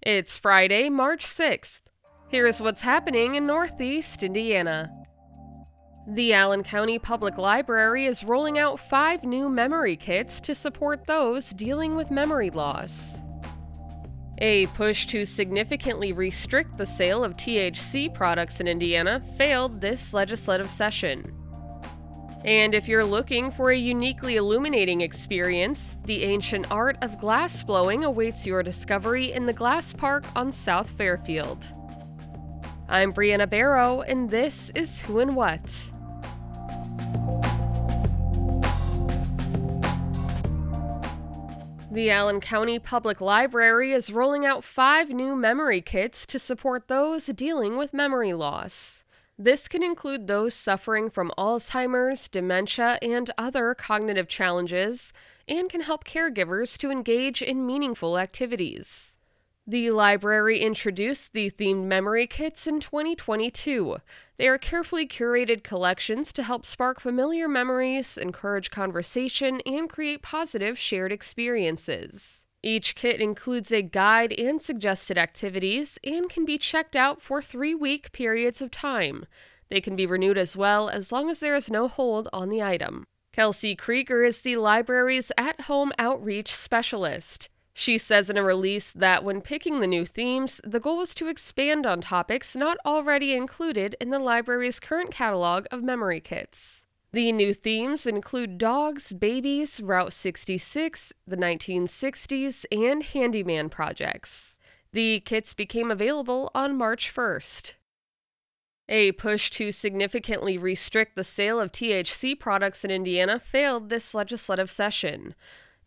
It's Friday, March 6th. Here's what's happening in Northeast Indiana. The Allen County Public Library is rolling out 5 new memory kits to support those dealing with memory loss. A push to significantly restrict the sale of THC products in Indiana failed this legislative session. And if you're looking for a uniquely illuminating experience, the ancient art of glass blowing awaits your discovery in the Glass Park on South Fairfield. I'm Brianna Barrow, and this is Who and What. The Allen County Public Library is rolling out 5 new memory kits to support those dealing with memory loss. This can include those suffering from Alzheimer's, dementia, and other cognitive challenges, and can help caregivers to engage in meaningful activities. The library introduced the themed memory kits in 2022. They are carefully curated collections to help spark familiar memories, encourage conversation, and create positive shared experiences. Each kit includes a guide and suggested activities and can be checked out for 3-week periods of time. They can be renewed as well as long as there is no hold on the item. Kelsey Krieger is the library's at-home outreach specialist. She says in a release that when picking the new themes, the goal was to expand on topics not already included in the library's current catalog of memory kits. The new themes include dogs, babies, Route 66, the 1960s, and handyman projects. The kits became available on March 1st. A push to significantly restrict the sale of THC products in Indiana failed this legislative session.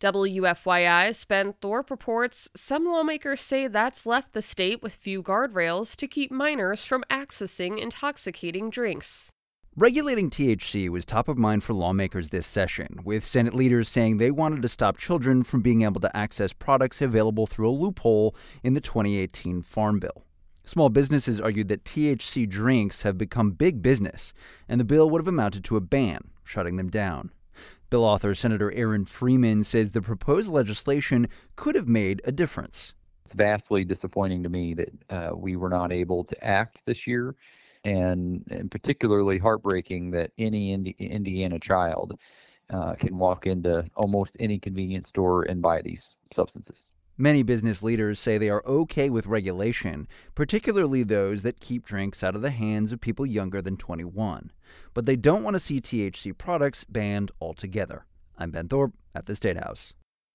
WFYI's Ben Thorpe reports some lawmakers say that's left the state with few guardrails to keep minors from accessing intoxicating drinks. Regulating THC was top of mind for lawmakers this session, with Senate leaders saying they wanted to stop children from being able to access products available through a loophole in the 2018 Farm Bill. Small businesses argued that THC drinks have become big business, and the bill would have amounted to a ban, shutting them down. Bill author Senator Aaron Freeman says the proposed legislation could have made a difference. It's vastly disappointing to me that we were not able to act this year. And particularly heartbreaking that any Indiana child can walk into almost any convenience store and buy these substances. Many business leaders say they are okay with regulation, particularly those that keep drinks out of the hands of people younger than 21. But they don't want to see THC products banned altogether. I'm Ben Thorpe at the State House.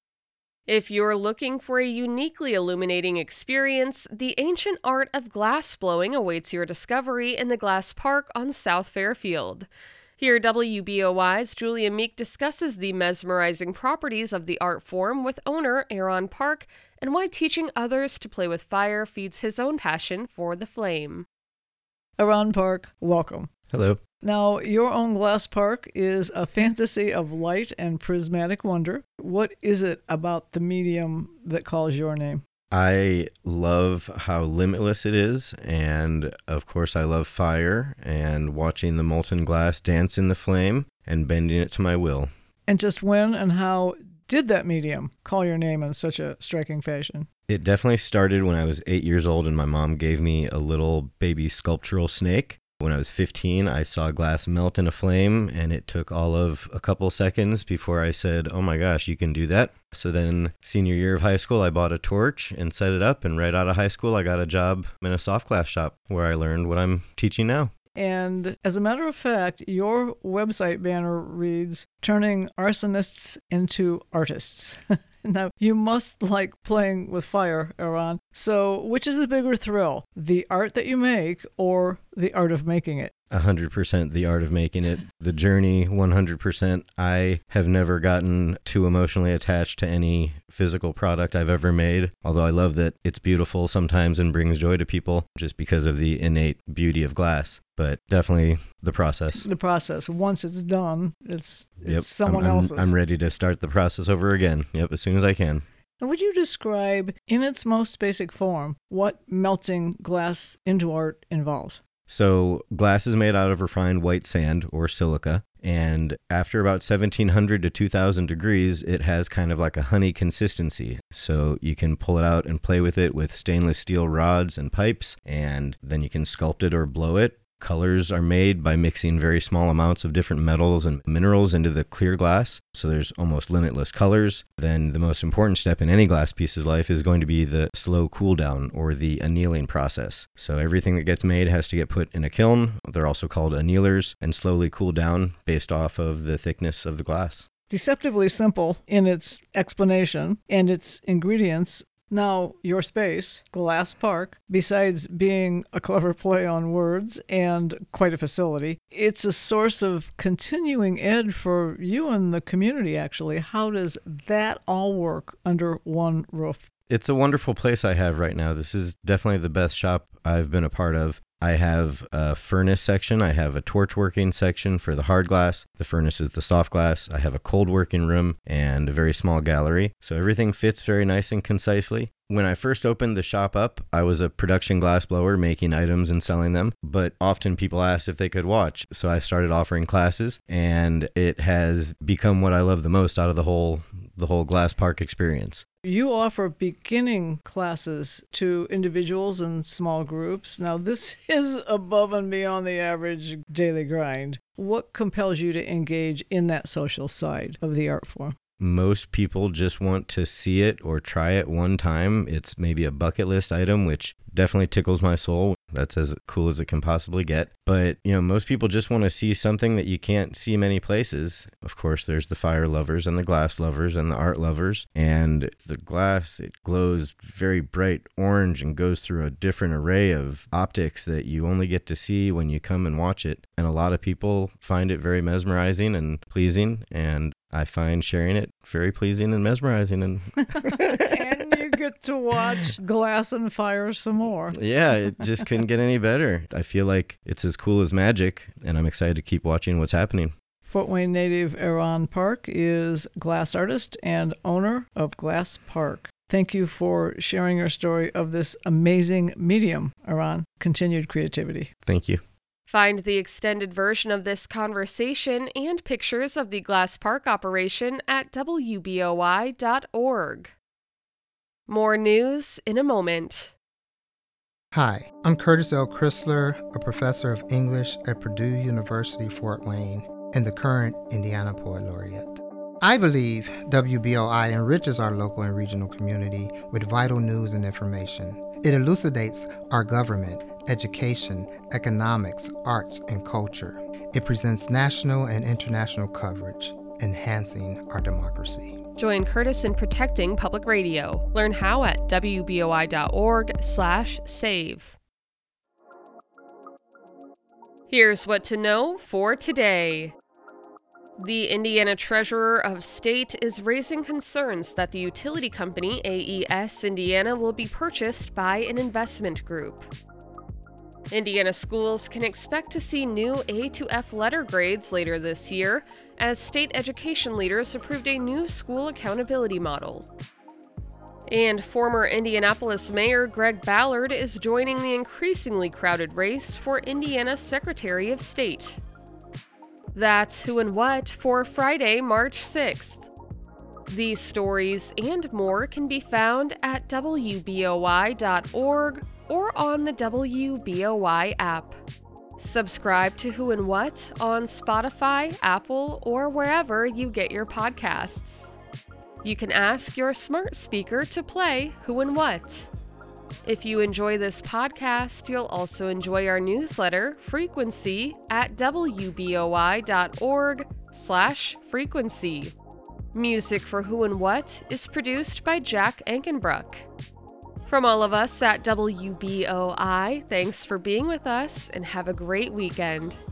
If you're looking for a uniquely illuminating experience, the ancient art of glass blowing awaits your discovery in the Glass Park on South Fairfield. Here, WBOY's Julia Meek discusses the mesmerizing properties of the art form with owner Aaron Park and why teaching others to play with fire feeds his own passion for the flame. Aaron Park, welcome. Hello. Now, your own Glass Park is a fantasy of light and prismatic wonder. What is it about the medium that calls your name? I love how limitless it is, and of course I love fire and watching the molten glass dance in the flame and bending it to my will. And just when and how did that medium call your name in such a striking fashion? It definitely started when I was 8 years old and my mom gave me a little baby sculptural snake. When I was 15, I saw glass melt in a flame, and it took all of a couple seconds before I said, oh my gosh, you can do that. So then senior year of high school, I bought a torch and set it up, and right out of high school, I got a job in a soft glass shop where I learned what I'm teaching now. And as a matter of fact, your website banner reads, turning arsonists into artists. Now, you must like playing with fire, Aaron. So which is the bigger thrill, the art that you make or the art of making it? 100% the art of making it. The journey, 100%. I have never gotten too emotionally attached to any physical product I've ever made, although I love that it's beautiful sometimes and brings joy to people just because of the innate beauty of glass. But definitely the process. The process. Once it's done, it's Yep. someone I'm else's. I'm ready to start the process over again. Yep, as soon as I can. And would you describe, in its most basic form, what melting glass into art involves? So glass is made out of refined white sand or silica, And after about 1700 to 2000 degrees, it has kind of like a honey consistency. So you can pull it out and play with it with stainless steel rods and pipes, and then you can sculpt it or blow it. Colors are made by mixing very small amounts of different metals and minerals into the clear glass, so there's almost limitless colors. Then the most important step in any glass piece's life is going to be the slow cool down, or the annealing process. So everything that gets made has to get put in a kiln. They're also called annealers, and slowly cool down based off of the thickness of the glass. Deceptively simple in its explanation and its ingredients. Now, your space, Glass Park, besides being a clever play on words and quite a facility, it's a source of continuing ed for you and the community, actually. How does that all work under one roof? It's a wonderful place I have right now. This is definitely the best shop I've been a part of. I have a furnace section. I have a torch working section for the hard glass. The furnace is the soft glass. I have a cold working room and a very small gallery. So everything fits very nice and concisely. When I first opened the shop up, I was a production glass blower making items and selling them, but often people asked if they could watch. So I started offering classes, and it has become what I love the most out of the whole Glass Park experience. You offer beginning classes to individuals and small groups. Now, this is above and beyond the average daily grind. What compels you to engage in that social side of the art form? Most people just want to see it or try it one time. It's maybe a bucket list item, which definitely tickles my soul. That's as cool as it can possibly get. But, most people just want to see something that you can't see many places. Of course, there's the fire lovers and the glass lovers and the art lovers. And the glass, it glows very bright orange and goes through a different array of optics that you only get to see when you come and watch it. And a lot of people find it very mesmerizing and pleasing, and I find sharing it very pleasing and mesmerizing. And and you get to watch glass and fire some more. Yeah, it just couldn't get any better. I feel like it's as cool as magic, and I'm excited to keep watching what's happening. Fort Wayne native Aaron Park is glass artist and owner of Glass Park. Thank you for sharing your story of this amazing medium, Aaron. Continued creativity. Thank you. Find the extended version of this conversation and pictures of the Glass Park operation at wboi.org. More news in a moment. Hi, I'm Curtis L. Chrysler, a professor of English at Purdue University, Fort Wayne, and the current Indiana Poet Laureate. I believe WBOI enriches our local and regional community with vital news and information. It elucidates our government, education, economics, arts, and culture. It presents national and international coverage, enhancing our democracy. Join Curtis in protecting public radio. Learn how at wboi.org/save. Here's what to know for today. The Indiana Treasurer of State is raising concerns that the utility company AES Indiana will be purchased by an investment group. Indiana schools can expect to see new A to F letter grades later this year, as state education leaders approved a new school accountability model. And former Indianapolis Mayor Greg Ballard is joining the increasingly crowded race for Indiana's Secretary of State. That's Who and What for Friday, March 6th. These stories and more can be found at wboi.org or on the WBOI app. Subscribe to Who and What on Spotify, Apple, or wherever you get your podcasts. You can ask your smart speaker to play Who and What. If you enjoy this podcast, you'll also enjoy our newsletter, Frequency, at wboi.org/frequency. Music for Who and What is produced by Jack Ankenbruck. From all of us at WBOI, thanks for being with us and have a great weekend.